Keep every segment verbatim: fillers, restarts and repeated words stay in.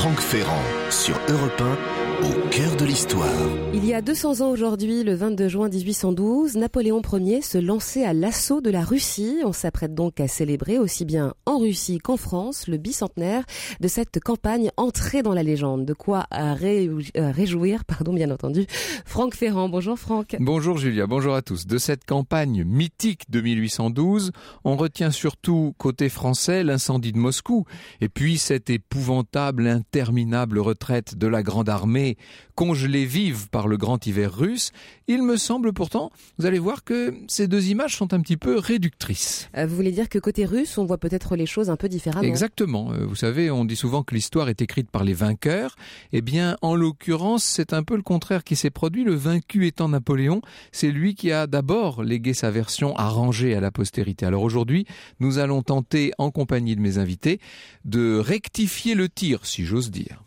Franck Ferrand sur Europe un, au cœur de l'histoire. Il y a deux cents ans aujourd'hui, le vingt-deux juin dix-huit cent douze, Napoléon Ier se lançait à l'assaut de la Russie. On s'apprête donc à célébrer aussi bien en Russie qu'en France le bicentenaire de cette campagne entrée dans la légende. De quoi ré... réjouir, pardon, bien entendu, Franck Ferrand. Bonjour Franck. Bonjour Julia, bonjour à tous. De cette campagne mythique de mille huit cent douze, on retient surtout côté français l'incendie de Moscou et puis cette épouvantable, interminable retraite de la Grande Armée congelée vive par le grand hiver russe. Il me semble pourtant, vous allez voir que ces deux images sont un petit peu réductrices. Euh, vous voulez dire que côté russe, on voit peut-être les choses un peu différemment? Exactement. Euh, vous savez, on dit souvent que l'histoire est écrite par les vainqueurs. Eh bien, en l'occurrence, c'est un peu le contraire qui s'est produit. Le vaincu étant Napoléon, c'est lui qui a d'abord légué sa version arrangée à la postérité. Alors aujourd'hui, nous allons tenter, en compagnie de mes invités, de rectifier le tir, si j'ose dire.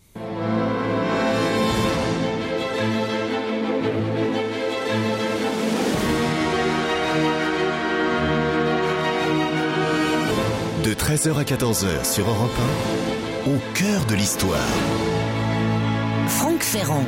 De treize heures à quatorze heures sur Europe un, au cœur de l'histoire. Franck Ferrand.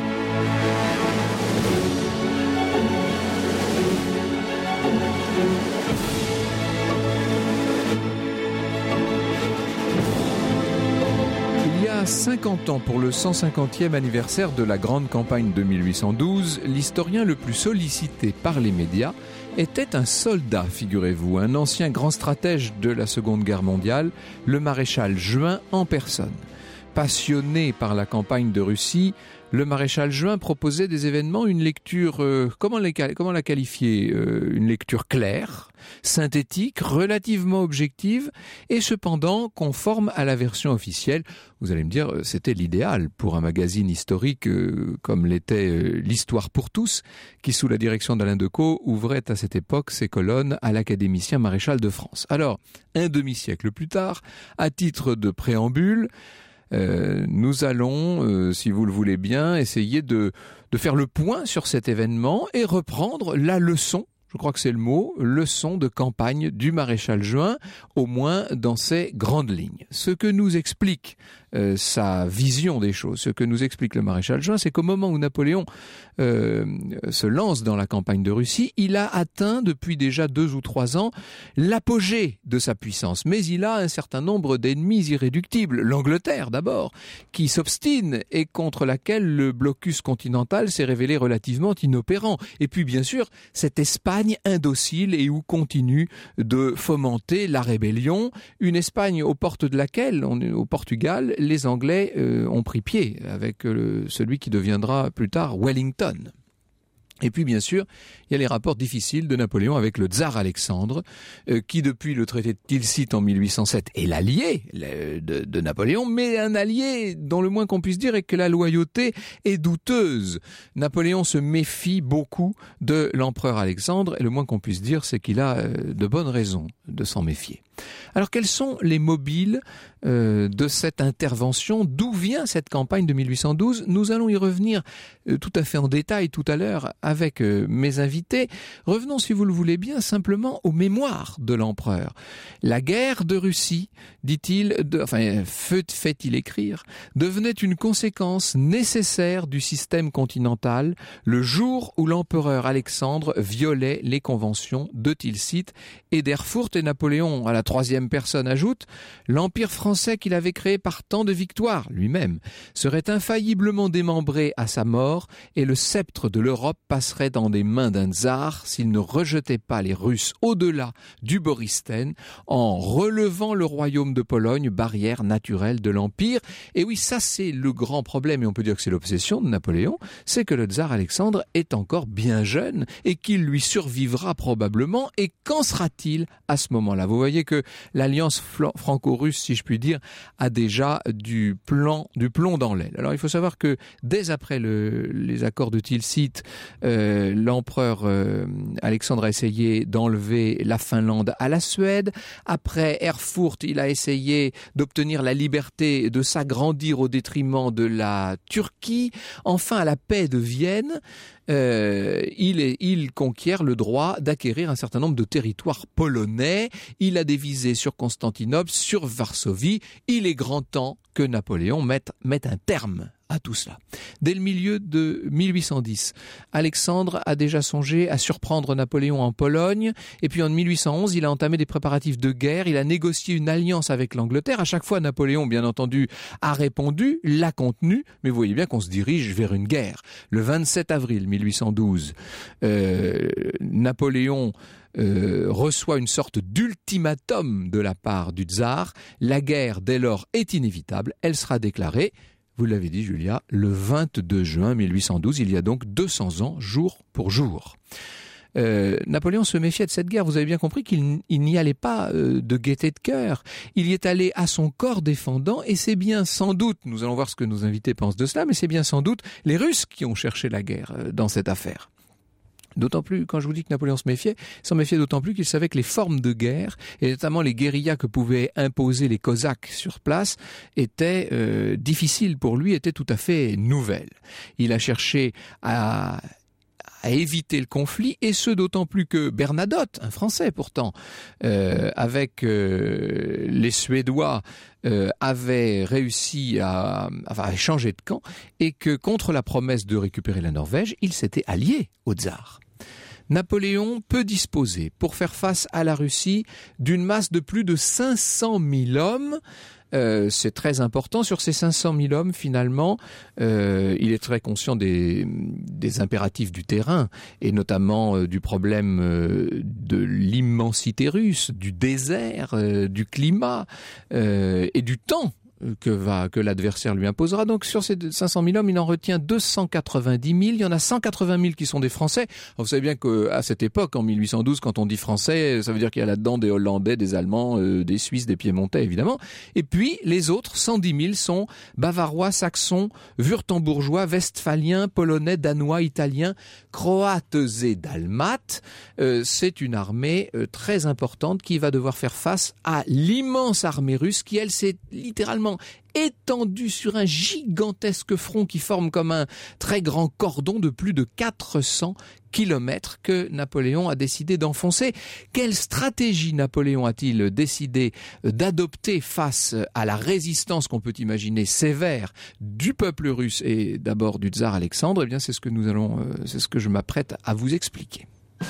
Il y a cinquante ans, pour le cent cinquantième anniversaire de la grande campagne de mille huit cent douze, l'historien le plus sollicité par les médias était un soldat, figurez-vous, un ancien grand stratège de la Seconde Guerre mondiale, le maréchal Juin en personne. Passionné par la campagne de Russie, le maréchal Juin proposait des événements, une lecture, euh, comment, les, comment la qualifier euh, Une lecture claire, synthétique, relativement objective et cependant conforme à la version officielle. Vous allez me dire, c'était l'idéal pour un magazine historique euh, comme l'était euh, l'Histoire pour tous, qui sous la direction d'Alain Decaux ouvrait à cette époque ses colonnes à l'académicien maréchal de France. Alors, un demi-siècle plus tard, à titre de préambule, Euh, nous allons, euh, si vous le voulez bien, essayer de, de faire le point sur cet événement et reprendre la leçon, je crois que c'est le mot, leçon de campagne du maréchal Juin, au moins dans ses grandes lignes. Ce que nous explique euh, sa vision des choses, ce que nous explique le maréchal Juin, c'est qu'au moment où Napoléon euh, se lance dans la campagne de Russie, il a atteint depuis déjà deux ou trois ans l'apogée de sa puissance. Mais il a un certain nombre d'ennemis irréductibles. L'Angleterre d'abord, qui s'obstine et contre laquelle le blocus continental s'est révélé relativement inopérant. Et puis bien sûr, cette Espagne indocile et où continue de fomenter la rébellion. Une Espagne aux portes de laquelle, on est au Portugal, les Anglais euh, ont pris pied avec euh, celui qui deviendra plus tard Wellington. Et puis bien sûr, il y a les rapports difficiles de Napoléon avec le tsar Alexandre, euh, qui depuis le traité de Tilsit en mille huit cent sept est l'allié de, de Napoléon, mais un allié dont le moins qu'on puisse dire est que la loyauté est douteuse. Napoléon se méfie beaucoup de l'empereur Alexandre, et le moins qu'on puisse dire c'est qu'il a euh, de bonnes raisons de s'en méfier. Alors quels sont les mobiles euh, de cette intervention? D'où vient cette campagne de mille huit cent douze? Nous allons y revenir euh, tout à fait en détail tout à l'heure avec euh, mes invités. Revenons, si vous le voulez bien, simplement aux mémoires de l'empereur. La guerre de Russie, dit-il, de, enfin fait-il écrire, devenait une conséquence nécessaire du système continental le jour où l'empereur Alexandre violait les conventions de Tilsit et d'Erfurt, et Napoléon à la troisième personne ajoute, l'empire français qu'il avait créé par tant de victoires lui-même serait infailliblement démembré à sa mort et le sceptre de l'Europe passerait dans les mains d'un tsar s'il ne rejetait pas les Russes au-delà du Borysthène en relevant le royaume de Pologne, barrière naturelle de l'empire. Et oui, ça c'est le grand problème, et on peut dire que c'est l'obsession de Napoléon, c'est que le tsar Alexandre est encore bien jeune et qu'il lui survivra probablement, et qu'en sera-t-il à ce moment-là? Vous voyez que l'alliance franco-russe, si je puis dire, a déjà du, plan, du plomb dans l'aile. Alors il faut savoir que dès après le, les accords de Tilsit, euh, l'empereur euh, Alexandre a essayé d'enlever la Finlande à la Suède. Après Erfurt, il a essayé d'obtenir la liberté de s'agrandir au détriment de la Turquie. Enfin, à la paix de Vienne, euh, il, est, il conquiert le droit d'acquérir un certain nombre de territoires polonais. Il a des divisé sur Constantinople, sur Varsovie. Il est grand temps que Napoléon mette, mette un terme à tout cela. Dès le milieu de mille huit cent dix, Alexandre a déjà songé à surprendre Napoléon en Pologne, et puis en mille huit cent onze, il a entamé des préparatifs de guerre, il a négocié une alliance avec l'Angleterre. À chaque fois, Napoléon, bien entendu, a répondu, l'a contenu, mais vous voyez bien qu'on se dirige vers une guerre. Le vingt-sept avril mille huit cent douze, euh, Napoléon Euh, reçoit une sorte d'ultimatum de la part du tsar. La guerre, dès lors, est inévitable. Elle sera déclarée, vous l'avez dit Julia, le vingt-deux juin mille huit cent douze, il y a donc deux cents ans, jour pour jour. Euh, Napoléon se méfiait de cette guerre. Vous avez bien compris qu'il il n'y allait pas euh, de gaieté de cœur. Il y est allé à son corps défendant, et c'est bien sans doute, nous allons voir ce que nos invités pensent de cela, mais c'est bien sans doute les Russes qui ont cherché la guerre euh, dans cette affaire. D'autant plus, quand je vous dis que Napoléon se méfiait, il s'en méfiait d'autant plus qu'il savait que les formes de guerre, et notamment les guérillas que pouvaient imposer les Cosaques sur place, étaient euh, difficiles pour lui, étaient tout à fait nouvelles. Il a cherché à... à éviter le conflit, et ce d'autant plus que Bernadotte, un Français pourtant, euh, avec euh, les Suédois, euh, avait réussi à, enfin, à changer de camp, et que contre la promesse de récupérer la Norvège, il s'était allié au tsar. Napoléon peut disposer, pour faire face à la Russie, d'une masse de plus de cinq cent mille hommes. Euh, c'est très important. Sur ces cinq cent mille hommes, finalement, euh, il est très conscient des, des impératifs du terrain, et notamment euh, du problème euh, de l'immensité russe, du désert, euh, du climat euh, et du temps que va que l'adversaire lui imposera. Donc sur ces cinq cent mille hommes, il en retient deux cent quatre-vingt-dix mille. Il y en a cent quatre-vingt mille qui sont des Français. Alors vous savez bien qu'à cette époque, en mille huit cent douze, quand on dit Français, ça veut dire qu'il y a là-dedans des Hollandais, des Allemands, euh, des Suisses, des Piémontais, évidemment. Et puis les autres, cent dix mille, sont Bavarois, Saxons, Wurtembourgeois, Westphaliens, Polonais, Danois, Italiens, Croates et Dalmates. Euh, c'est une armée euh, très importante qui va devoir faire face à l'immense armée russe qui, elle, s'est littéralement étendu sur un gigantesque front qui forme comme un très grand cordon de plus de quatre cents kilomètres que Napoléon a décidé d'enfoncer. Quelle stratégie Napoléon a-t-il décidé d'adopter face à la résistance qu'on peut imaginer sévère du peuple russe et d'abord du tsar Alexandre? Eh bien, c'est ce que nous allons, euh, c'est ce que je m'apprête à vous expliquer.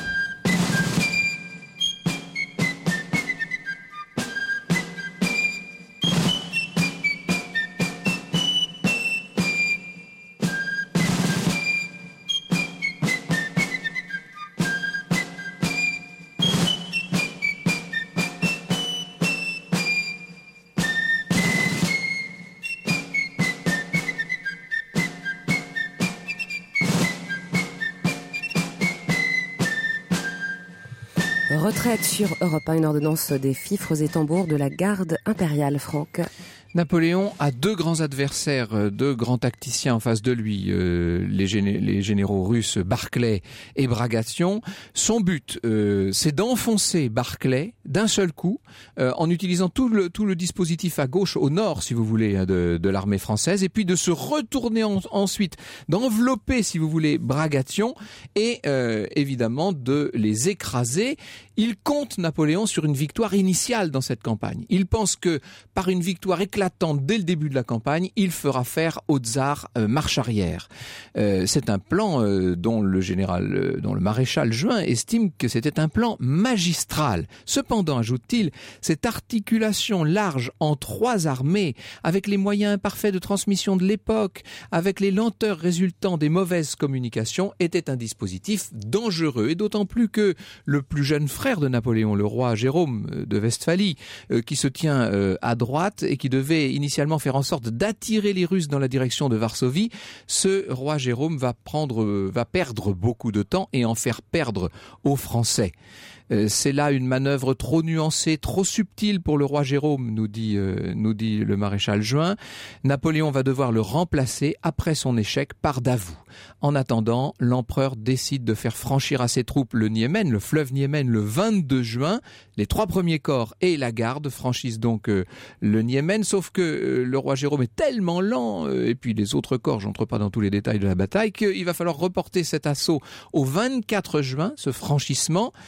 Retraite sur Europe un, une ordonnance des fifres et tambours de la garde impériale, Franck. Napoléon a deux grands adversaires, deux grands tacticiens en face de lui, euh, les, géné- les généraux russes Barclay et Bagration. Son but, euh, c'est d'enfoncer Barclay d'un seul coup, euh, en utilisant tout le, tout le dispositif à gauche, au nord, si vous voulez, de, de l'armée française, et puis de se retourner en, ensuite, d'envelopper, si vous voulez, Bagration, et euh, évidemment de les écraser. Il compte, Napoléon, sur une victoire initiale dans cette campagne. Il pense que par une victoire éclatante dès le début de la campagne, il fera faire au tsar euh, marche arrière. Euh, c'est un plan euh, dont le général, euh, dont le maréchal Juin estime que c'était un plan magistral. Cependant, ajoute-t-il, cette articulation large en trois armées, avec les moyens imparfaits de transmission de l'époque, avec les lenteurs résultant des mauvaises communications, était un dispositif dangereux. Et d'autant plus que le plus jeune frère de Napoléon, le roi Jérôme de Westphalie, euh, qui se tient euh, à droite et qui devait initialement faire en sorte d'attirer les Russes dans la direction de Varsovie, ce roi Jérôme va prendre, euh, va perdre beaucoup de temps et en faire perdre aux Français. Euh, c'est là une manœuvre trop nuancée, trop subtile pour le roi Jérôme, nous dit, euh, nous dit le maréchal Juin. Napoléon va devoir le remplacer après son échec par Davout. En attendant, l'empereur décide de faire franchir à ses troupes le Niémen, le fleuve Niémen, le vingt-deux juin. Les trois premiers corps et la garde franchissent donc euh, le Niémen, sauf que euh, le roi Jérôme est tellement lent, euh, et puis les autres corps, j'entre pas dans tous les détails de la bataille, qu'il va falloir reporter cet assaut au vingt-quatre juin, ce franchissement.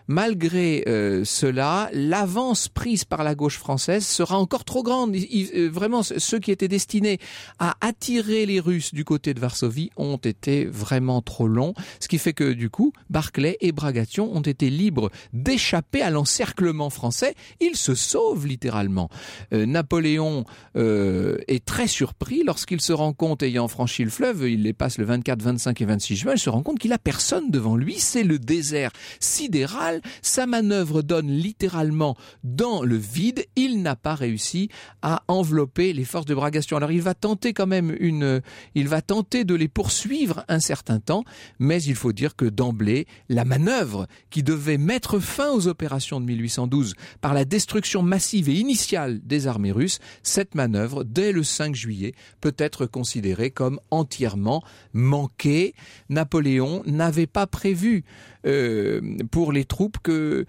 malgré euh, cela, l'avance prise par la gauche française sera encore trop grande. Il, il, vraiment, ceux qui étaient destinés à attirer les Russes du côté de Varsovie ont été vraiment trop longs, ce qui fait que du coup, Barclay et Bagration ont été libres d'échapper à l'encerclement français. Ils se sauvent littéralement. Euh, Napoléon euh, est très surpris lorsqu'il se rend compte, ayant franchi le fleuve, il les passe le vingt-quatre, vingt-cinq et vingt-six juin, il se rend compte qu'il a personne devant lui, c'est le désert sidéral. Sa manœuvre donne littéralement dans le vide. Il n'a pas réussi à envelopper les forces de Bagration. Alors il va tenter quand même une, il va tenter de les poursuivre un certain temps, mais il faut dire que d'emblée, la manœuvre qui devait mettre fin aux opérations de mille huit cent douze par la destruction massive et initiale des armées russes, cette manœuvre, dès le cinq juillet, peut être considérée comme entièrement manquée. Napoléon n'avait pas prévu euh, pour les troupes que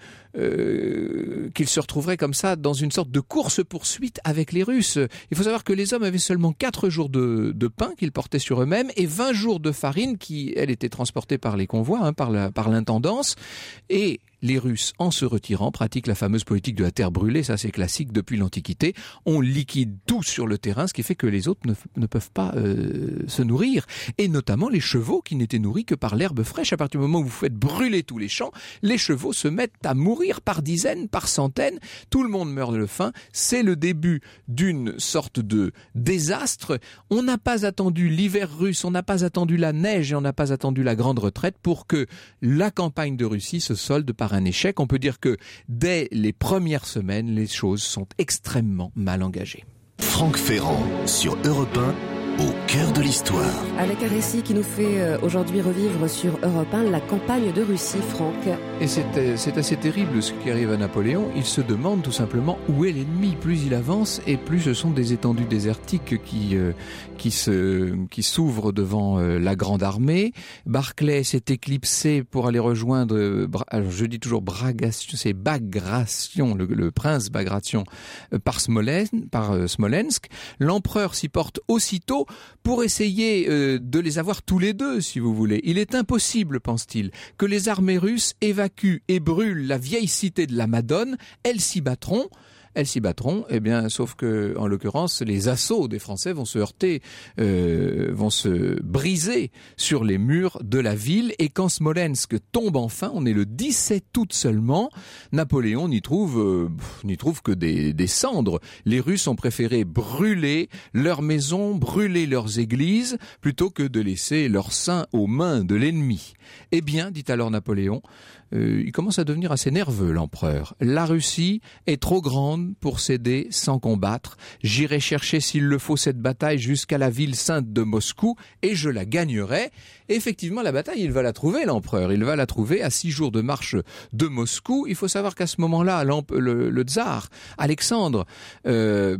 euh, qu'ils se retrouveraient comme ça dans une sorte de course-poursuite avec les Russes. Il faut savoir que les hommes avaient seulement quatre jours de, de pain qu'ils portaient sur eux-mêmes et vingt jours de farine qui, elle, était transportée par les convois, hein, par la, par l'intendance. Et les Russes, en se retirant, pratiquent la fameuse politique de la terre brûlée, ça c'est classique depuis l'Antiquité. On liquide tout sur le terrain, ce qui fait que les autres ne, ne peuvent pas euh, se nourrir. Et notamment les chevaux qui n'étaient nourris que par l'herbe fraîche. À partir du moment où vous faites brûler tous les champs, les chevaux se mettent à mourir par dizaines, par centaines. Tout le monde meurt de faim. C'est le début d'une sorte de désastre. On n'a pas attendu l'hiver russe, on n'a pas attendu la neige et on n'a pas attendu la grande retraite pour que la campagne de Russie se solde par un échec. On peut dire que dès les premières semaines, les choses sont extrêmement mal engagées. Franck Ferrand sur Europe un, au cœur de l'histoire. Avec un récit qui nous fait aujourd'hui revivre sur Europe un la campagne de Russie, Franck. Et c'est, c'est assez terrible ce qui arrive à Napoléon. Il se demande tout simplement où est l'ennemi. Plus il avance et plus ce sont des étendues désertiques qui, euh, qui, se, qui s'ouvrent devant euh, la grande armée. Barclay s'est éclipsé pour aller rejoindre, euh, alors je dis toujours Bagration, c'est Bagration, le, le prince Bagration, euh, par, Smolensk, par euh, Smolensk. L'empereur s'y porte aussitôt pour essayer euh, de les avoir tous les deux, si vous voulez. Il est impossible, pense-t-il, que les armées russes évacuent et brûlent la vieille cité de la Madone. Elles s'y battront. Elles s'y battront, eh bien, sauf que, en l'occurrence, les assauts des Français vont se heurter, euh, vont se briser sur les murs de la ville. Et quand Smolensk tombe enfin, on est le dix-sept août seulement, Napoléon n'y trouve, euh, n'y trouve que des, des cendres. Les Russes ont préféré brûler leurs maisons, brûler leurs églises, plutôt que de laisser leur sein aux mains de l'ennemi. Eh bien, dit alors Napoléon, euh, il commence à devenir assez nerveux, l'empereur. La Russie est trop grande pour céder sans combattre. J'irai chercher s'il le faut cette bataille jusqu'à la ville sainte de Moscou et je la gagnerai. Et effectivement, la bataille, il va la trouver, l'empereur. Il va la trouver à six jours de marche de Moscou. Il faut savoir qu'à ce moment-là, le, le tsar, Alexandre, euh,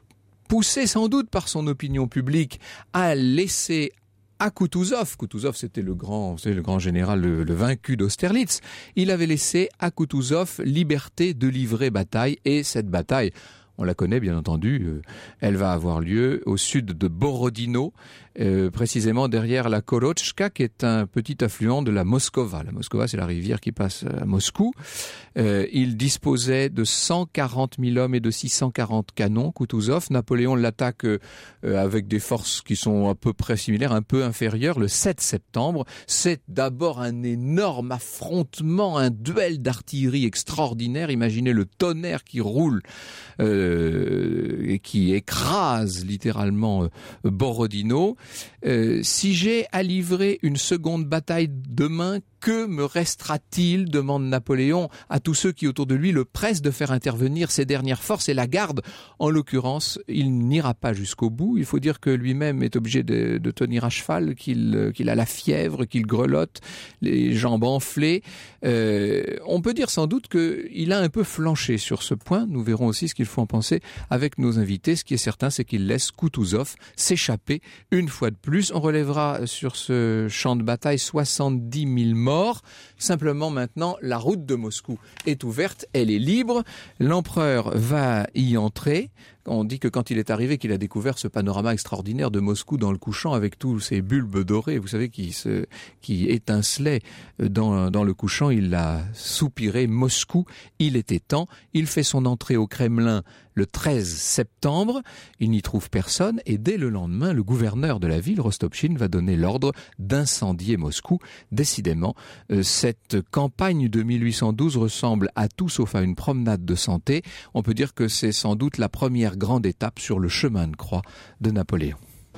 poussé sans doute par son opinion publique, a laissé à Koutouzov, Koutouzov c'était le grand, c'est le grand général, le, le vaincu d'Austerlitz, il avait laissé à Koutouzov liberté de livrer bataille, et cette bataille, on la connaît bien entendu, euh, elle va avoir lieu au sud de Borodino, euh, précisément derrière la Korochka, qui est un petit affluent de la Moskova. La Moskova, c'est la rivière qui passe à Moscou. Euh, il disposait de cent quarante mille hommes et de six cent quarante canons, Koutouzov. Napoléon l'attaque euh, avec des forces qui sont à peu près similaires, un peu inférieures, le sept septembre. C'est d'abord un énorme affrontement, un duel d'artillerie extraordinaire. Imaginez le tonnerre qui roule euh, et qui écrase littéralement euh, Borodino. Euh, si j'ai à livrer une seconde bataille demain, que me restera-t-il, demande Napoléon à tous ceux qui autour de lui le pressent de faire intervenir ses dernières forces et la garde. En l'occurrence, il n'ira pas jusqu'au bout. Il faut dire que lui-même est obligé de, de tenir à cheval, qu'il, qu'il a la fièvre, qu'il grelotte, les jambes enflées. Euh, on peut dire sans doute qu'il a un peu flanché sur ce point. Nous verrons aussi ce qu'il faut en penser avec nos invités. Ce qui est certain, c'est qu'il laisse Koutouzov s'échapper une fois de plus. On relèvera sur ce champ de bataille soixante-dix mille morts. Mort. Simplement maintenant, la route de Moscou est ouverte, elle est libre. L'empereur va y entrer, On dit que quand il est arrivé, qu'il a découvert ce panorama extraordinaire de Moscou dans le couchant avec tous ces bulbes dorés, vous savez, qui, se, qui étincelaient dans, dans le couchant, il a soupiré, Moscou, il était temps. Il fait son entrée au Kremlin le treize septembre, il n'y trouve personne et dès le lendemain, le gouverneur de la ville, Rostopchine, va donner l'ordre d'incendier Moscou. Décidément, euh, cette campagne de mille huit cent douze ressemble à tout sauf à une promenade de santé. On peut dire que c'est sans doute la première grande étape sur le chemin de croix de Napoléon.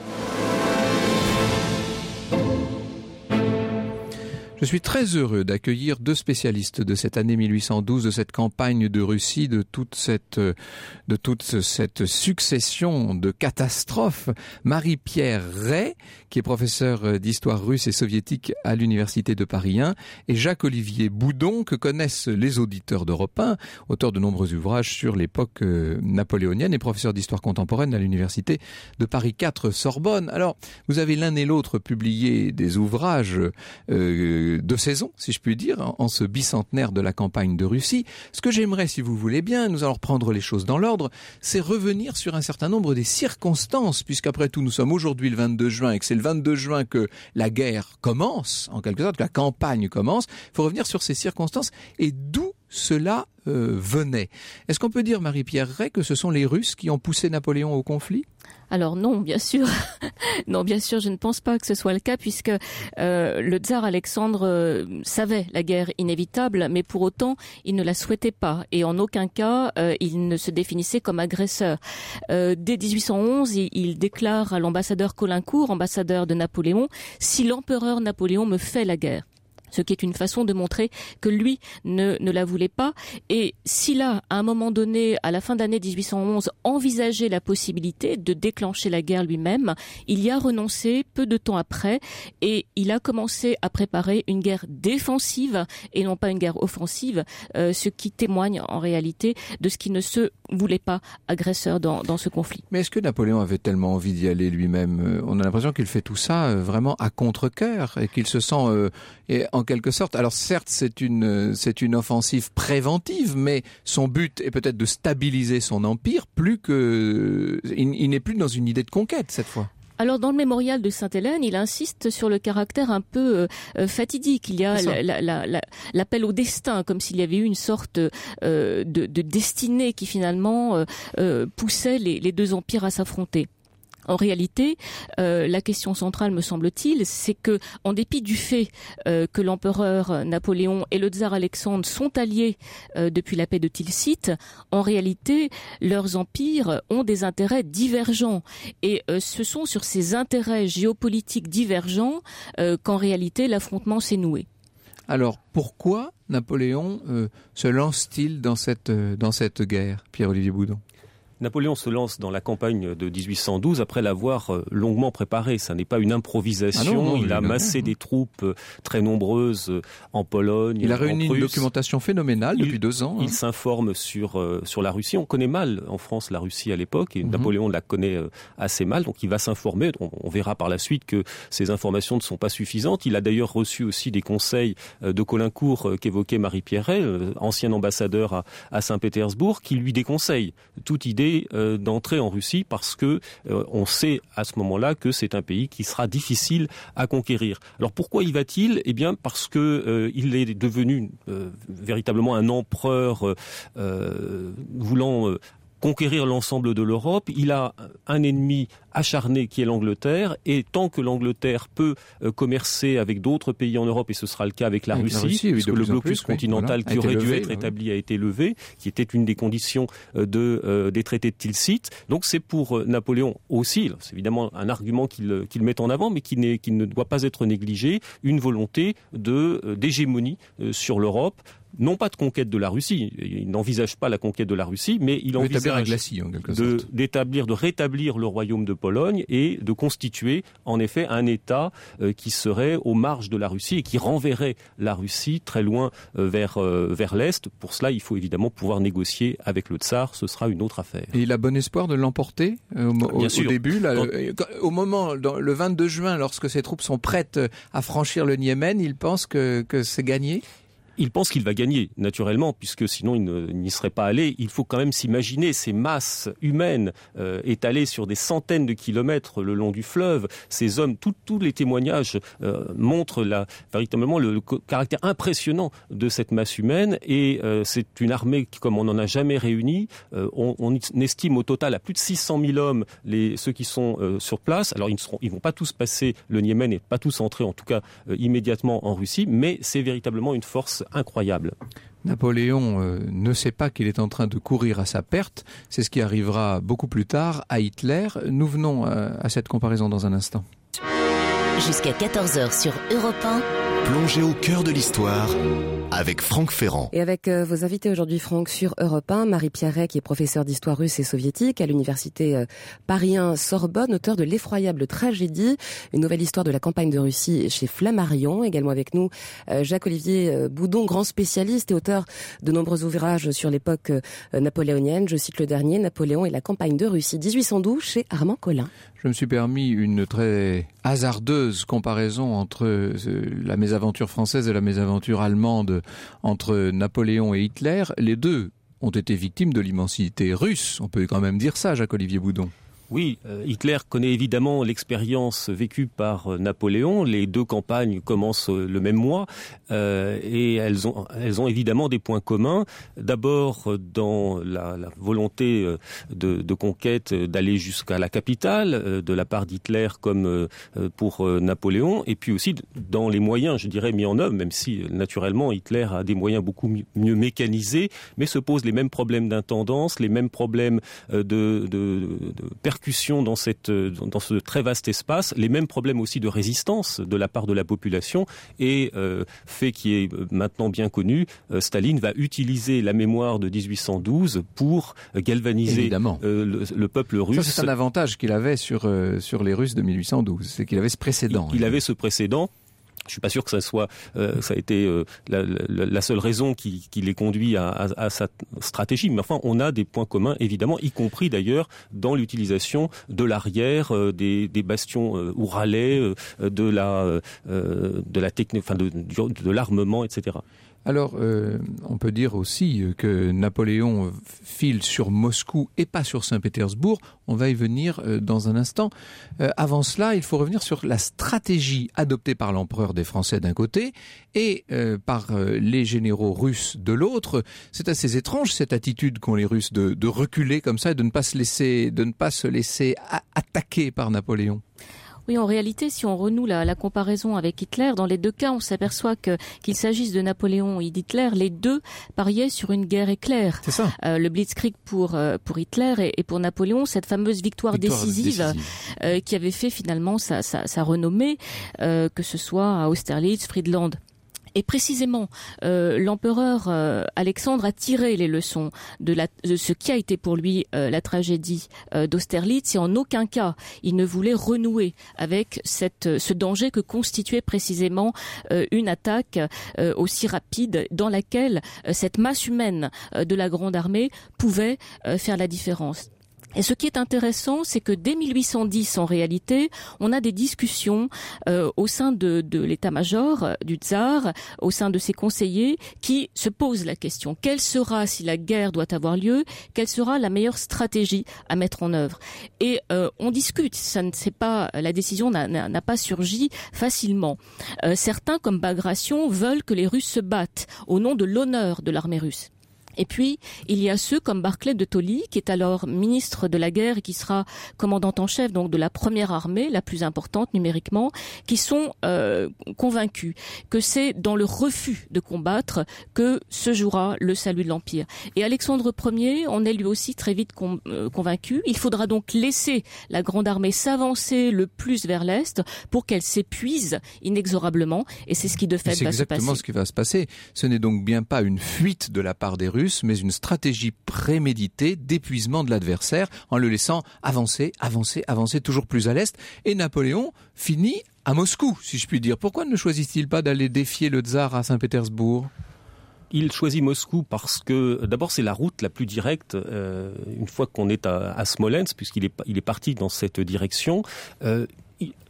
Je suis très heureux d'accueillir deux spécialistes de cette année mille huit cent douze, de cette campagne de Russie, de toute cette, de toute cette succession de catastrophes. Marie-Pierre Ray, qui est professeure d'histoire russe et soviétique à l'Université de Paris un, et Jacques-Olivier Boudon, que connaissent les auditeurs d'Europe un, auteur de nombreux ouvrages sur l'époque napoléonienne et professeur d'histoire contemporaine à l'Université de Paris quatre Sorbonne. Alors, vous avez l'un et l'autre publié des ouvrages euh, de saison, si je puis dire, en ce bicentenaire de la campagne de Russie. Ce que j'aimerais, si vous voulez bien, nous allons reprendre les choses dans l'ordre, c'est revenir sur un certain nombre des circonstances, puisqu'après tout, nous sommes aujourd'hui le vingt-deux juin et que c'est le vingt-deux juin que la guerre commence, en quelque sorte, que la campagne commence. Il faut revenir sur ces circonstances et d'où cela euh, venait. Est-ce qu'on peut dire, Marie-Pierre Ray, que ce sont les Russes qui ont poussé Napoléon au conflit ? Alors non, bien sûr, non, bien sûr, je ne pense pas que ce soit le cas, puisque euh, le tsar Alexandre euh, savait la guerre inévitable, mais pour autant, il ne la souhaitait pas, et en aucun cas, euh, il ne se définissait comme agresseur. Euh, dès dix-huit cent onze, il, il déclare à l'ambassadeur Caulaincourt, ambassadeur de Napoléon, « Si l'empereur Napoléon me fait la guerre », ce qui est une façon de montrer que lui ne, ne la voulait pas. Et s'il a, à un moment donné, à la fin d'année dix-huit cent onze, envisagé la possibilité de déclencher la guerre lui-même, il y a renoncé peu de temps après et il a commencé à préparer une guerre défensive et non pas une guerre offensive, euh, ce qui témoigne en réalité de ce qu'il ne se voulait pas agresseur dans, dans ce conflit. Mais est-ce que Napoléon avait tellement envie d'y aller lui-même ? On a l'impression qu'il fait tout ça vraiment à contre-cœur et qu'il se sent euh, et en quelque sorte, alors certes c'est une c'est une offensive préventive, mais son but est peut-être de stabiliser son empire, plus que il, il n'est plus dans une idée de conquête cette fois. Alors dans le mémorial de Sainte-Hélène, il insiste sur le caractère un peu euh, fatidique. Il y a la, la, la, la, l'appel au destin, comme s'il y avait eu une sorte euh, de, de destinée qui finalement euh, euh, poussait les, les deux empires à s'affronter. En réalité, euh, la question centrale, me semble-t-il, c'est que, en dépit du fait euh, que l'empereur Napoléon et le tsar Alexandre sont alliés euh, depuis la paix de Tilsit, en réalité, leurs empires ont des intérêts divergents. Et euh, ce sont sur ces intérêts géopolitiques divergents euh, qu'en réalité l'affrontement s'est noué. Alors, pourquoi Napoléon euh, se lance-t-il dans cette, euh, dans cette guerre, Pierre-Olivier Boudon ? Napoléon se lance dans la campagne de dix-huit cent douze après l'avoir longuement préparée. Ça n'est pas une improvisation. Ah non, non, il a massé non. des troupes très nombreuses en Pologne. Il a réuni une documentation phénoménale il, depuis deux ans. Il hein. s'informe sur euh, sur la Russie. On connaît mal en France la Russie à l'époque et mm-hmm. Napoléon la connaît euh, assez mal. Donc il va s'informer. On, on verra par la suite que ces informations ne sont pas suffisantes. Il a d'ailleurs reçu aussi des conseils euh, de Caulaincourt euh, qu'évoquait Marie-Pierre Ray, euh, ancien ambassadeur à, à Saint-Pétersbourg, qui lui déconseille toute idée d'entrer en Russie parce que euh, on sait à ce moment-là que c'est un pays qui sera difficile à conquérir. Alors pourquoi y va-t-il ? Eh bien parce que euh, il est devenu euh, véritablement un empereur euh, voulant euh, conquérir l'ensemble de l'Europe. Il a un ennemi acharné qui est l'Angleterre, et tant que l'Angleterre peut euh, commercer avec d'autres pays en Europe, et ce sera le cas avec la avec Russie, la Russie parce oui, que le blocus plus, continental oui, voilà, qui aurait levé, dû être établi oui. a été levé, qui était une des conditions euh, de, euh, des traités de Tilsit. Donc c'est pour euh, Napoléon aussi, c'est évidemment un argument qu'il, qu'il met en avant, mais qui, n'est, qui ne doit pas être négligé, une volonté de, euh, d'hégémonie euh, sur l'Europe. Non pas de conquête de la Russie, il n'envisage pas la conquête de la Russie, mais il envisage glacis, en quelque de, sorte. d'établir, de rétablir le royaume de Pologne et de constituer en effet un État euh, qui serait aux marges de la Russie et qui renverrait la Russie très loin euh, vers, euh, vers l'Est. Pour cela, il faut évidemment pouvoir négocier avec le tsar, ce sera une autre affaire. Et il a bon espoir de l'emporter euh, au, Bien au, sûr. au début, là, Quand... le, au moment, dans, le vingt-deux juin, lorsque ses troupes sont prêtes à franchir le Niémen, il pense que, que c'est gagné ? Il pense qu'il va gagner, naturellement, puisque sinon il ne, n'y serait pas allé. Il faut quand même s'imaginer ces masses humaines euh, étalées sur des centaines de kilomètres le long du fleuve. Ces hommes, tous les témoignages euh, montrent la, véritablement le, le caractère impressionnant de cette masse humaine. Et euh, c'est une armée qui, comme on n'en a jamais réuni, euh, on, on estime au total à plus de six cent mille hommes les, ceux qui sont euh, sur place. Alors ils ne seront, ils vont pas tous passer le Niémen et pas tous entrer, en tout cas euh, immédiatement en Russie, mais c'est véritablement une force incroyable. Napoléon euh, ne sait pas qu'il est en train de courir à sa perte. C'est ce qui arrivera beaucoup plus tard à Hitler. Nous venons euh, à cette comparaison dans un instant. Jusqu'à quatorze heures sur Europe un. Plongez au cœur de l'histoire avec Franck Ferrand. Et avec euh, vos invités aujourd'hui, Franck, sur Europe un, Marie-Pierre Ray, qui est professeure d'histoire russe et soviétique à l'université euh, Paris un Sorbonne, auteur de L'effroyable tragédie, une nouvelle histoire de la campagne de Russie chez Flammarion. Également avec nous, euh, Jacques-Olivier euh, Boudon, grand spécialiste et auteur de nombreux ouvrages sur l'époque euh, napoléonienne. Je cite le dernier, Napoléon et la campagne de Russie, dix-huit cent douze, chez Armand Collin. Je me suis permis une très hasardeuse comparaison entre euh, la mésaventure française et la mésaventure allemande, entre Napoléon et Hitler. Les deux ont été victimes de l'immensité russe. On peut quand même dire ça, Jacques-Olivier Boudon. Oui, euh, Hitler connaît évidemment l'expérience vécue par euh, Napoléon. Les deux campagnes commencent euh, le même mois euh, et elles ont, elles ont évidemment des points communs. D'abord, euh, dans la, la volonté euh, de, de conquête euh, d'aller jusqu'à la capitale, euh, de la part d'Hitler comme euh, pour euh, Napoléon, et puis aussi dans les moyens, je dirais, mis en œuvre, même si naturellement Hitler a des moyens beaucoup mieux mécanisés, mais se posent les mêmes problèmes d'intendance, les mêmes problèmes euh, de, de, de percussion dans, cette, dans ce très vaste espace, les mêmes problèmes aussi de résistance de la part de la population et euh, fait qui est maintenant bien connu, euh, Staline va utiliser la mémoire de dix-huit cent douze pour galvaniser euh, le, le peuple russe. Ça, c'est un avantage qu'il avait sur, euh, sur les Russes de mille huit cent douze, c'est qu'il avait ce précédent. Il, il avait ce précédent. Je suis pas sûr que ça soit, euh, ça a été euh, la, la, la seule raison qui, qui les conduit à, à, à sa stratégie. Mais enfin, on a des points communs, évidemment, y compris d'ailleurs dans l'utilisation de l'arrière, euh, des, des bastions euh, ouralais, euh, de la, euh, de la technique, enfin de, de, de l'armement, et cetera. Alors, euh, on peut dire aussi que Napoléon file sur Moscou et pas sur Saint-Pétersbourg. On va y venir euh, dans un instant. Euh, avant cela, il faut revenir sur la stratégie adoptée par l'empereur des Français d'un côté et euh, par euh, les généraux russes de l'autre. C'est assez étrange cette attitude qu'ont les Russes de, de reculer comme ça et de ne pas se laisser, de ne pas se laisser a- attaquer par Napoléon. Oui, en réalité, si on renoue la, la comparaison avec Hitler, dans les deux cas, on s'aperçoit que qu'il s'agisse de Napoléon et d'Hitler, les deux pariaient sur une guerre éclair. C'est ça. Euh, le Blitzkrieg pour euh, pour Hitler et, et pour Napoléon, cette fameuse victoire, victoire décisive, décisive. Euh, qui avait fait finalement sa sa, sa renommée, euh, que ce soit à Austerlitz, Friedland. Et précisément, euh, l'empereur euh, Alexandre a tiré les leçons de, la, de ce qui a été pour lui euh, la tragédie euh, d'Austerlitz, et en aucun cas il ne voulait renouer avec cette, ce danger que constituait précisément euh, une attaque euh, aussi rapide dans laquelle euh, cette masse humaine euh, de la Grande Armée pouvait euh, faire la différence. Et ce qui est intéressant, c'est que dès mille huit cent dix, en réalité, on a des discussions euh, au sein de, de l'état-major euh, du tsar, au sein de ses conseillers, qui se posent la question: quelle sera, si la guerre doit avoir lieu, quelle sera la meilleure stratégie à mettre en œuvre? Et euh, on discute. Ça ne s'est pas, la décision n'a, n'a, n'a pas surgi facilement. Euh, certains, comme Bagration, veulent que les Russes se battent au nom de l'honneur de l'armée russe. Et puis, il y a ceux comme Barclay de Tolly, qui est alors ministre de la guerre et qui sera commandant en chef donc de la première armée, la plus importante numériquement, qui sont euh, convaincus que c'est dans le refus de combattre que se jouera le salut de l'Empire. Et Alexandre Ier en est lui aussi très vite con, euh, convaincu. Il faudra donc laisser la Grande Armée s'avancer le plus vers l'Est pour qu'elle s'épuise inexorablement. Et c'est ce qui de fait va se passer. C'est exactement ce qui va se passer. Ce n'est donc bien pas une fuite de la part des Russes, mais une stratégie préméditée d'épuisement de l'adversaire en le laissant avancer, avancer, avancer toujours plus à l'est. Et Napoléon finit à Moscou, si je puis dire. Pourquoi ne choisit-il pas d'aller défier le tsar à Saint-Pétersbourg ? Il choisit Moscou parce que, d'abord, c'est la route la plus directe, euh, une fois qu'on est à, à Smolensk, puisqu'il est, il est parti dans cette direction. Euh,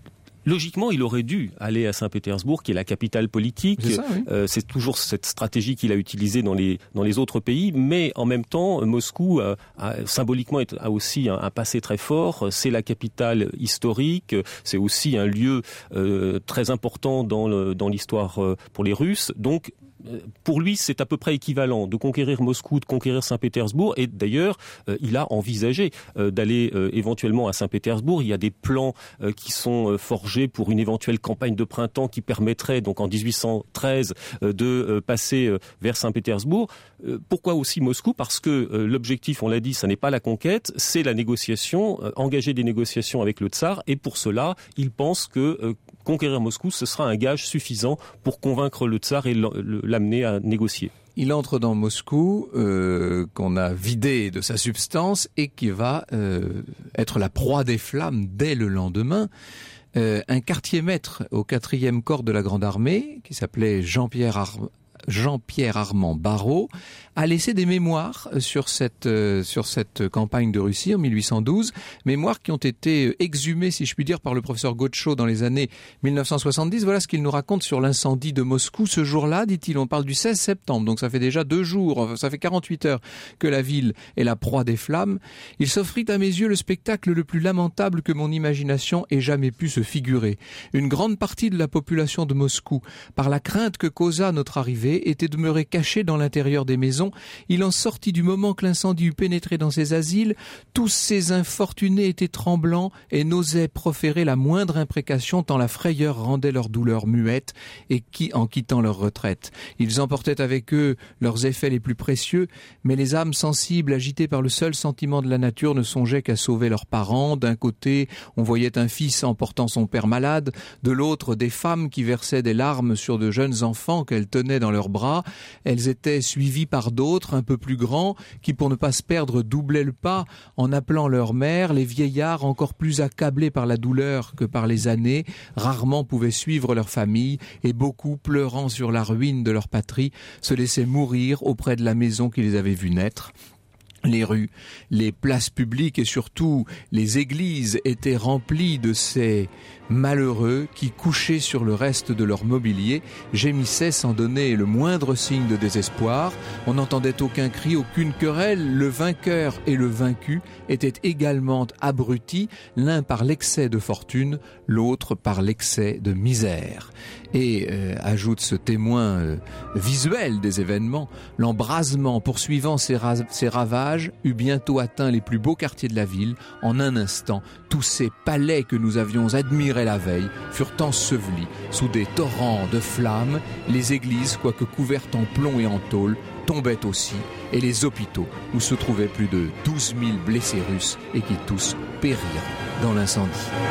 Logiquement, il aurait dû aller à Saint-Pétersbourg, qui est la capitale politique. C'est ça, oui. euh, c'est toujours cette stratégie qu'il a utilisée dans les dans les autres pays, mais en même temps, Moscou a, a, symboliquement a aussi un, un passé très fort. C'est la capitale historique. C'est aussi un lieu euh, très important dans le, dans l'histoire euh, pour les Russes. Donc pour lui, c'est à peu près équivalent de conquérir Moscou, de conquérir Saint-Pétersbourg. Et d'ailleurs, euh, il a envisagé euh, d'aller euh, éventuellement à Saint-Pétersbourg. Il y a des plans euh, qui sont euh, forgés pour une éventuelle campagne de printemps qui permettrait, donc en dix-huit cent treize, euh, de euh, passer euh, vers Saint-Pétersbourg. Euh, pourquoi aussi Moscou ? Parce que euh, l'objectif, on l'a dit, ça n'est pas la conquête, c'est la négociation, euh, engager des négociations avec le tsar. Et pour cela, il pense que euh, conquérir Moscou, ce sera un gage suffisant pour convaincre le tsar et l'amener à négocier. Il entre dans Moscou, euh, qu'on a vidé de sa substance et qui va euh, être la proie des flammes dès le lendemain. Euh, un quartier-maître au quatrième corps de la Grande Armée, qui s'appelait Jean-Pierre Ar- Jean-Pierre Armand Barrault, a laissé des mémoires sur cette euh, sur cette campagne de Russie en mille huit cent douze, mémoires qui ont été exhumées, si je puis dire, par le professeur Gotcho dans les années mille neuf cent soixante-dix. Voilà ce qu'il nous raconte sur l'incendie de Moscou. Ce jour-là, dit-il, on parle du seize septembre, donc ça fait déjà deux jours, ça fait quarante-huit heures que la ville est la proie des flammes. Il s'offrit à mes yeux le spectacle le plus lamentable que mon imagination ait jamais pu se figurer. Une grande partie de la population de Moscou, par la crainte que causa notre arrivée, était demeurée cachée dans l'intérieur des maisons. Il en sortit du moment que l'incendie eut pénétré dans ces asiles. Tous ces infortunés étaient tremblants et n'osaient proférer la moindre imprécation tant la frayeur rendait leur douleur muette et qui, en quittant leur retraite. Ils emportaient avec eux leurs effets les plus précieux, mais les âmes sensibles, agitées par le seul sentiment de la nature, ne songeaient qu'à sauver leurs parents. D'un côté, on voyait un fils emportant son père malade, de l'autre, des femmes qui versaient des larmes sur de jeunes enfants qu'elles tenaient dans leurs bras. Elles étaient suivies par d'autres, un peu plus grands, qui, pour ne pas se perdre, doublaient le pas en appelant leur mère. Les vieillards, encore plus accablés par la douleur que par les années, rarement pouvaient suivre leur famille, et beaucoup, pleurant sur la ruine de leur patrie, se laissaient mourir auprès de la maison qui les avait vus naître. Les rues, les places publiques et surtout les églises étaient remplies de ces malheureux qui, couchés sur le reste de leur mobilier, gémissaient sans donner le moindre signe de désespoir. On n'entendait aucun cri, aucune querelle. Le vainqueur et le vaincu étaient également abrutis, l'un par l'excès de fortune, l'autre par l'excès de misère. Et euh, ajoute ce témoin euh, visuel des événements, l'embrasement poursuivant ses, ra- ses ravages eut bientôt atteint les plus beaux quartiers de la ville. En un instant, tous ces palais que nous avions admirés la veille furent ensevelis sous des torrents de flammes. Les églises, quoique couvertes en plomb et en tôle, tombaient aussi, et les hôpitaux, où se trouvaient plus de douze mille blessés russes et qui tous périrent dans l'incendie.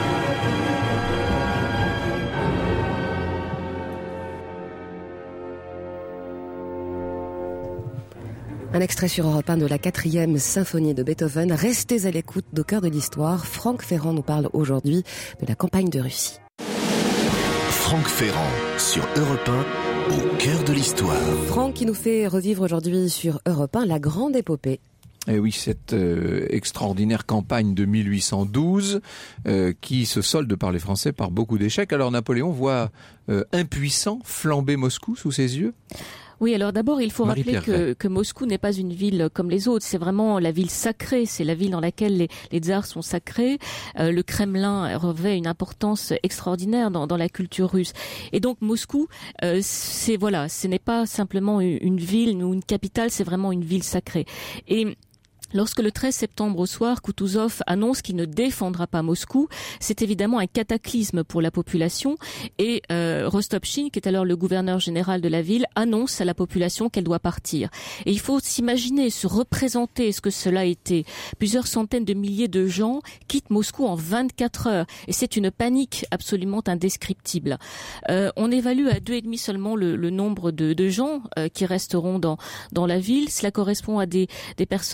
Un extrait sur Europe un de la quatrième symphonie de Beethoven. Restez à l'écoute d'Au cœur de l'histoire. Franck Ferrand nous parle aujourd'hui de la campagne de Russie. Franck Ferrand sur Europe un, au cœur de l'histoire. Franck qui nous fait revivre aujourd'hui sur Europe un la grande épopée. Et oui, cette euh, extraordinaire campagne de mille huit cent douze euh, qui se solde par les Français par beaucoup d'échecs. Alors Napoléon voit euh, impuissant flamber Moscou sous ses yeux. Oui, alors d'abord, il faut rappeler que, que Moscou n'est pas une ville comme les autres. C'est vraiment la ville sacrée. C'est la ville dans laquelle les, les tsars sont sacrés. Euh, le Kremlin revêt une importance extraordinaire dans, dans la culture russe. Et donc Moscou, euh, c'est voilà, ce n'est pas simplement une, une ville ou une capitale, c'est vraiment une ville sacrée. Et lorsque le treize septembre au soir, Kutuzov annonce qu'il ne défendra pas Moscou, c'est évidemment un cataclysme pour la population et euh, Rostopchine, qui est alors le gouverneur général de la ville, annonce à la population qu'elle doit partir. Et il faut s'imaginer, se représenter ce que cela a été. Plusieurs centaines de milliers de gens quittent Moscou en vingt-quatre heures et c'est une panique absolument indescriptible. Euh, on évalue à deux et demi seulement le, le nombre de, de gens euh, qui resteront dans, dans la ville. Cela correspond à des, des personnes trop malades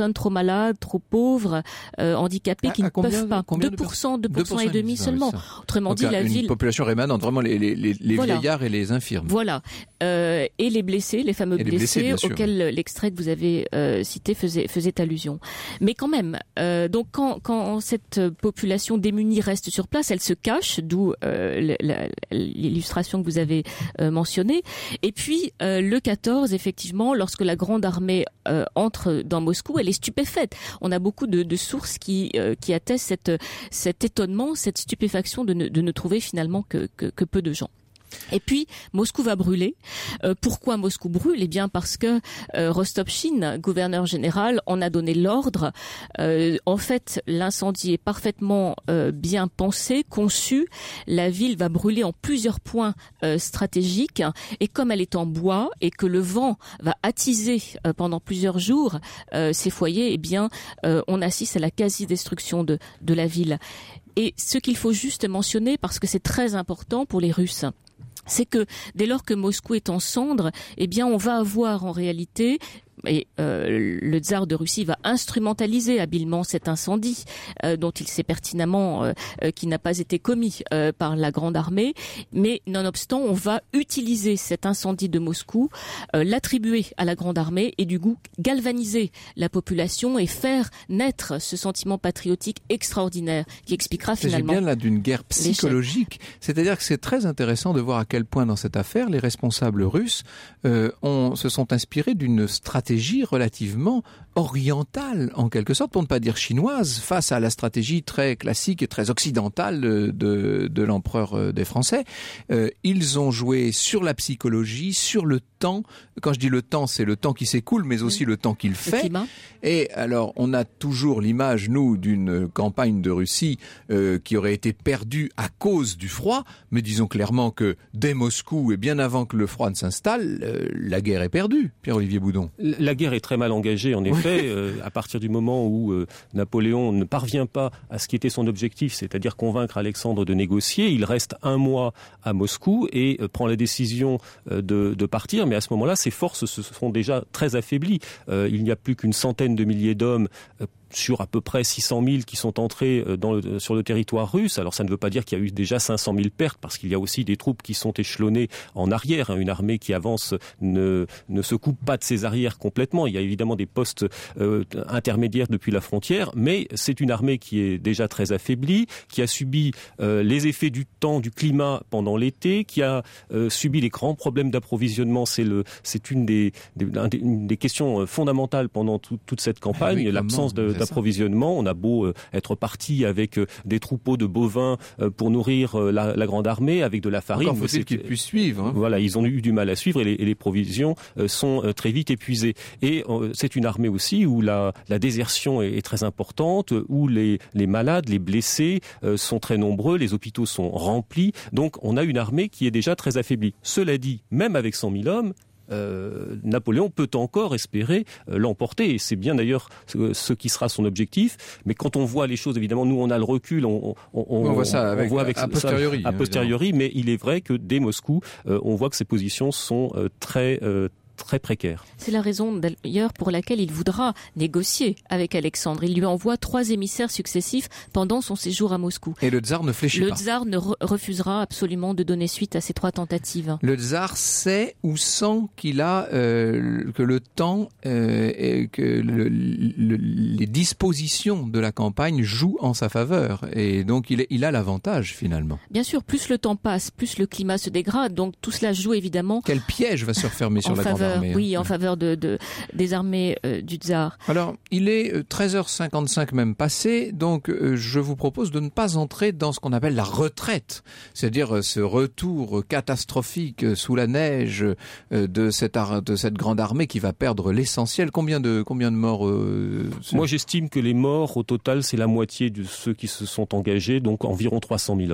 malades, trop pauvres, euh, handicapés, à, qui à ne combien, peuvent pas. deux pour cent, deux pour cent et demi seulement. Ça. Autrement Donc, dit, la une ville... Une population rémanente, vraiment les, les, les, les voilà. vieillards et les infirmes. Voilà. Euh, et les blessés, les fameux et les blessés, blessés auxquels l'extrait que vous avez euh, cité faisait, faisait allusion. Mais quand même, euh, donc quand, quand cette population démunie reste sur place, elle se cache, d'où euh, l'illustration que vous avez euh, mentionnée. Et puis, euh, le quatorze, effectivement, lorsque la Grande Armée euh, entre dans Moscou, elle est stupéfaite. On a beaucoup de, de sources qui, euh, qui attestent cette, cet étonnement, cette stupéfaction de ne, de ne trouver finalement que, que, que peu de gens. Et puis Moscou va brûler. Euh, pourquoi Moscou brûle ? Eh bien parce que euh, Rostopchine, gouverneur général, en a donné l'ordre. Euh, en fait, l'incendie est parfaitement euh, bien pensé, conçu. La ville va brûler en plusieurs points euh, stratégiques. Et comme elle est en bois et que le vent va attiser euh, pendant plusieurs jours euh, ces foyers, eh bien euh, on assiste à la quasi-destruction de, de la ville. Et ce qu'il faut juste mentionner, parce que c'est très important pour les Russes, c'est que dès lors que Moscou est en cendres, eh bien, on va avoir en réalité, et euh, le tsar de Russie va instrumentaliser habilement cet incendie euh, dont il sait pertinemment euh, euh, qu'il n'a pas été commis euh, par la Grande Armée, mais nonobstant, on va utiliser cet incendie de Moscou, euh, l'attribuer à la Grande Armée et du coup galvaniser la population et faire naître ce sentiment patriotique extraordinaire qui expliquera finalement... C'est bien là d'une guerre psychologique, c'est-à-dire que c'est très intéressant de voir à quel point dans cette affaire les responsables russes euh, ont, se sont inspirés d'une stratégie stratégie relativement orientale, en quelque sorte, pour ne pas dire chinoise, face à la stratégie très classique et très occidentale de, de, de l'empereur des Français. Euh, ils ont joué sur la psychologie, sur le temps. Quand je dis le temps, c'est le temps qui s'écoule, mais aussi oui. le temps qu'il fait. Et alors, on a toujours l'image, nous, d'une campagne de Russie euh, qui aurait été perdue à cause du froid, mais disons clairement que dès Moscou, et bien avant que le froid ne s'installe, euh, la guerre est perdue, Pierre-Olivier Boudon. La guerre est très mal engagée, en effet. Euh, à partir du moment où euh, Napoléon ne parvient pas à ce qui était son objectif, c'est-à-dire convaincre Alexandre de négocier, il reste un mois à Moscou et euh, prend la décision euh, de, de partir. Mais à ce moment-là, ses forces se sont déjà très affaiblies. Euh, il n'y a plus qu'une centaine de milliers d'hommes euh, sur à peu près six cent mille qui sont entrés dans le, sur le territoire russe. Alors ça ne veut pas dire qu'il y a eu déjà cinq cent mille pertes, parce qu'il y a aussi des troupes qui sont échelonnées en arrière. Une armée qui avance ne, ne se coupe pas de ses arrières complètement. Il y a évidemment des postes euh, intermédiaires depuis la frontière, mais c'est une armée qui est déjà très affaiblie, qui a subi euh, les effets du temps, du climat pendant l'été, qui a euh, subi les grands problèmes d'approvisionnement. C'est, le, c'est une, des, des, une des questions fondamentales pendant tout, toute cette campagne, oui, l'absence de d'approvisionnement. On a beau euh, être parti avec euh, des troupeaux de bovins euh, pour nourrir euh, la, la grande armée, avec de la farine. Encore faut-il qu'ils puissent suivre. Hein. Voilà, ils ont eu du mal à suivre et les, et les provisions euh, sont euh, très vite épuisées. Et euh, c'est une armée aussi où la, la désertion est, est très importante, où les, les malades, les blessés euh, sont très nombreux, les hôpitaux sont remplis. Donc on a une armée qui est déjà très affaiblie. Cela dit, même avec cent mille hommes, Euh, Napoléon peut encore espérer euh, l'emporter, et c'est bien d'ailleurs ce, ce qui sera son objectif. Mais quand on voit les choses, évidemment, nous on a le recul, on, on, on, on voit ça avec, on voit avec a posteriori, ça, a posteriori, mais il est vrai que dès Moscou, euh, on voit que ces positions sont euh, très euh, très précaire. C'est la raison d'ailleurs pour laquelle il voudra négocier avec Alexandre. Il lui envoie trois émissaires successifs pendant son séjour à Moscou. Et le tsar ne fléchit le pas. Le tsar ne re- refusera absolument de donner suite à ces trois tentatives. Le tsar sait ou sent qu'il a euh, que le temps euh, et que le, le, les dispositions de la campagne jouent en sa faveur, et donc il, est, il a l'avantage finalement. Bien sûr, plus le temps passe, plus le climat se dégrade, donc tout cela joue évidemment. Quel piège va se refermer sur la faveur, grande armée. Oui, hein. en faveur de, de, des armées euh, du tsar. Alors, il est treize heures cinquante-cinq même passé, donc euh, je vous propose de ne pas entrer dans ce qu'on appelle la retraite, c'est-à-dire ce retour catastrophique sous la neige euh, de, cette ar- de cette grande armée qui va perdre l'essentiel. Combien de, combien de morts euh, Moi, j'estime que les morts, au total, c'est la moitié de ceux qui se sont engagés, donc environ trois cent mille hommes.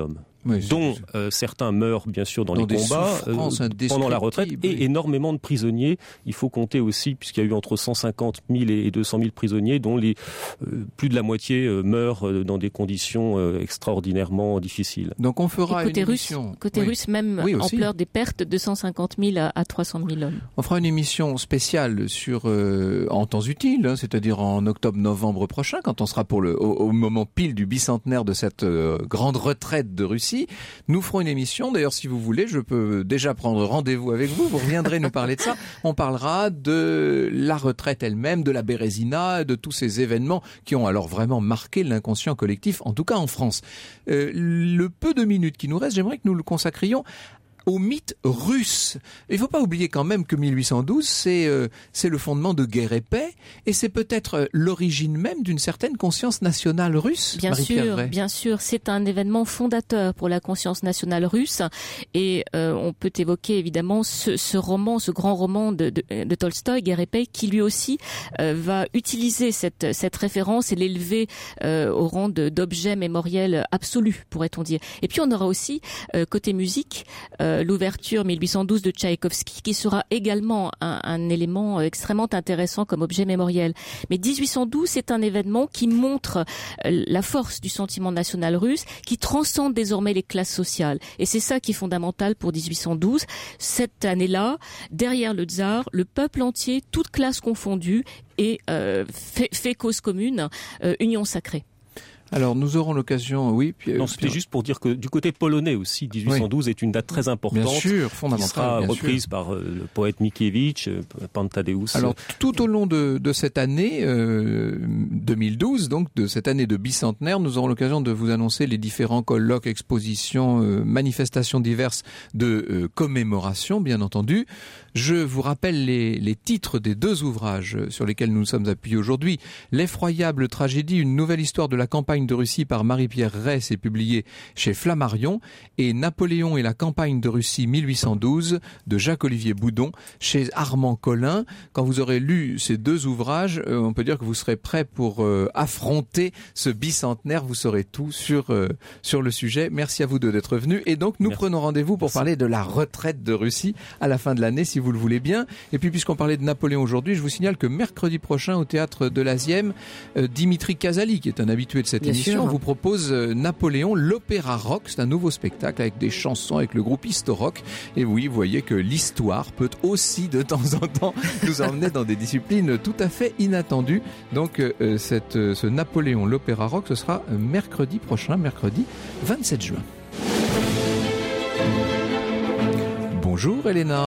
oui, dont euh, certains meurent bien sûr dans, dans les combats, euh, pendant la retraite, oui. et énormément de prisonniers. Il faut compter aussi, puisqu'il y a eu entre cent cinquante mille et deux cent mille prisonniers, dont les, euh, plus de la moitié euh, meurent euh, dans des conditions euh, extraordinairement difficiles. Donc on fera et côté une russe, émission... Côté oui. russe, même oui, ampleur des pertes, deux cent cinquante mille à, à trois cent mille hommes. On fera une émission spéciale sur euh, en temps utile, hein, c'est-à-dire en octobre-novembre prochain, quand on sera pour le au, au moment pile du bicentenaire de cette euh, grande retraite de Russie. Nous ferons une émission. D'ailleurs, si vous voulez, je peux déjà prendre rendez-vous avec vous. Vous reviendrez nous parler de ça. On parlera de la retraite elle-même, de la Bérésina, de tous ces événements qui ont alors vraiment marqué l'inconscient collectif, en tout cas en France. Euh, le peu de minutes qui nous restent, j'aimerais que nous le consacrions au mythe russe. Il ne faut pas oublier quand même que mille huit cent douze, c'est euh, c'est le fondement de Guerre et Paix, et c'est peut-être l'origine même d'une certaine conscience nationale russe. Bien sûr, bien sûr, c'est un événement fondateur pour la conscience nationale russe, et euh, on peut évoquer évidemment ce, ce roman, ce grand roman de, de, de Tolstoï, Guerre et Paix, qui lui aussi euh, va utiliser cette, cette référence et l'élever euh, au rang de, d'objet mémoriel absolu, pourrait-on dire. Et puis on aura aussi euh, côté musique. Euh, l'ouverture mille huit cent douze de Tchaïkovski, qui sera également un, un élément extrêmement intéressant comme objet mémoriel. Mais dix-huit cent douze, c'est un événement qui montre la force du sentiment national russe, qui transcende désormais les classes sociales. Et c'est ça qui est fondamental pour dix-huit cent douze. Cette année-là, derrière le tsar, le peuple entier, toutes classes confondues, et euh, fait, fait cause commune, euh, union sacrée. Alors nous aurons l'occasion, oui. Puis, non, c'était puis... juste pour dire que du côté polonais aussi, dix-huit cent douze oui. est une date très importante. Bien sûr, fondamentale. Qui sera bien reprise sûr. par euh, le poète Mickiewicz, euh, Pantadeusz. Alors tout au long de, de cette année euh, deux mille douze, donc de cette année de bicentenaire, nous aurons l'occasion de vous annoncer les différents colloques, expositions, euh, manifestations diverses de euh, commémoration, bien entendu. Je vous rappelle les, les titres des deux ouvrages sur lesquels nous nous sommes appuyés aujourd'hui. L'effroyable tragédie, une nouvelle histoire de la campagne de Russie par Marie-Pierre Reiss est publié chez Flammarion, et Napoléon et la campagne de Russie mille huit cent douze de Jacques-Olivier Boudon chez Armand Collin. Quand vous aurez lu ces deux ouvrages, euh, on peut dire que vous serez prêt pour euh, affronter ce bicentenaire. Vous saurez tout sur euh, sur le sujet. Merci à vous deux d'être venus. Et donc nous Merci. prenons rendez-vous pour Merci. parler de la retraite de Russie à la fin de l'année, si vous le voulez bien. Et puis puisqu'on parlait de Napoléon aujourd'hui, je vous signale que mercredi prochain au théâtre de l'Asième, euh, Dimitri Casali, qui est un habitué de cette Bien émission, sûr. vous propose euh, Napoléon, l'opéra rock. C'est un nouveau spectacle avec des chansons, avec le groupe Histo-Rock. Et oui, vous voyez que l'histoire peut aussi de temps en temps nous emmener dans des disciplines tout à fait inattendues. Donc euh, cette, euh, ce Napoléon, l'opéra rock, ce sera euh, mercredi prochain, mercredi vingt-sept juin. Bonjour Elena.